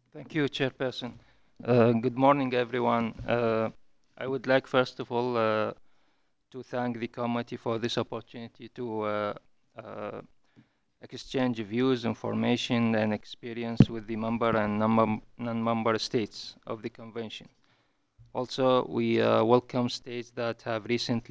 Thank you, Chairperson. Good morning, everyone. I would like, first of all, to thank the committee for this opportunity to uh, exchange views, information, and experience with the member and non-member states of the convention. Also, we welcome states that have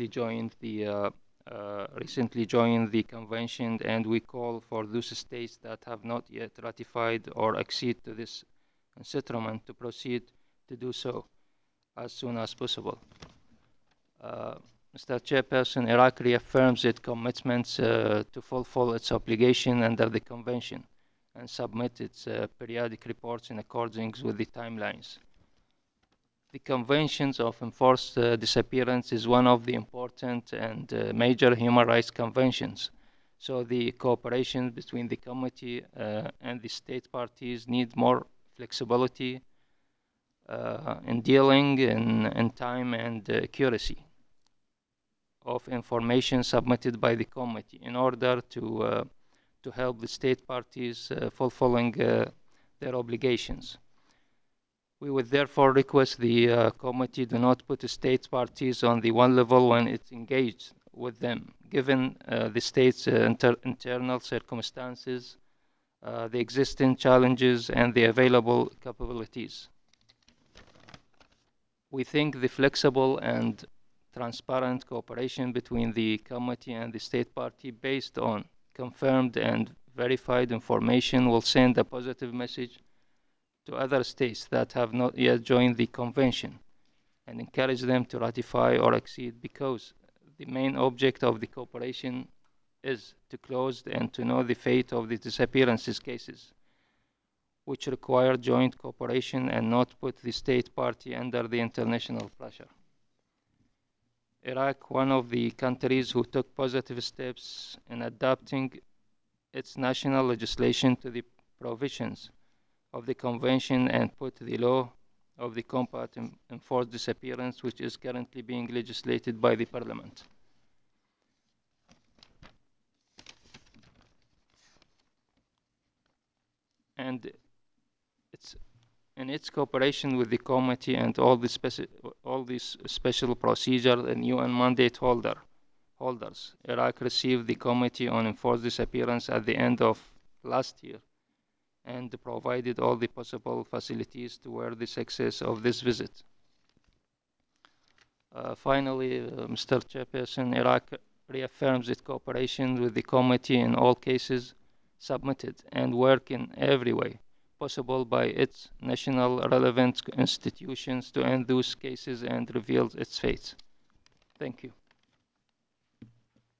recently joined the convention, and we call for those states that have not yet ratified or accede to this settlement to proceed to do so as soon as possible. Uh, Mr. Chairperson, Iraq reaffirms its commitments to fulfill its obligation under the convention and submit its periodic reports in accordance with the timelines. The Conventions of Enforced Disappearance is one of the important and major human rights conventions. So the cooperation between the committee and the state parties need more flexibility in dealing in time and accuracy of information submitted by the committee in order to help the state parties fulfilling their obligations. We would therefore request the committee do not put the state parties on the one level when it's engaged with them, given the state's internal circumstances, the existing challenges, and the available capabilities. We think the flexible and transparent cooperation between the committee and the state party based on confirmed and verified information will send a positive message to other states that have not yet joined the convention and encourage them to ratify or accede, because the main object of the cooperation is to close and to know the fate of the disappearances cases, which require joint cooperation and not put the state party under the international pressure. Iraq, one of the countries who took positive steps in adapting its national legislation to the provisions of the convention and put the law of the compact in enforced disappearance, which is currently being legislated by the parliament. And it's in its cooperation with the committee and all these special procedures and UN mandate holders, Iraq received the Committee on Enforced Disappearance at the end of last year and provided all the possible facilities toward the success of this visit. Finally, Mr. Chairperson, Iraq reaffirms its cooperation with the committee in all cases submitted and work in every way possible by its national relevant institutions to end those cases and reveal its fate. Thank you.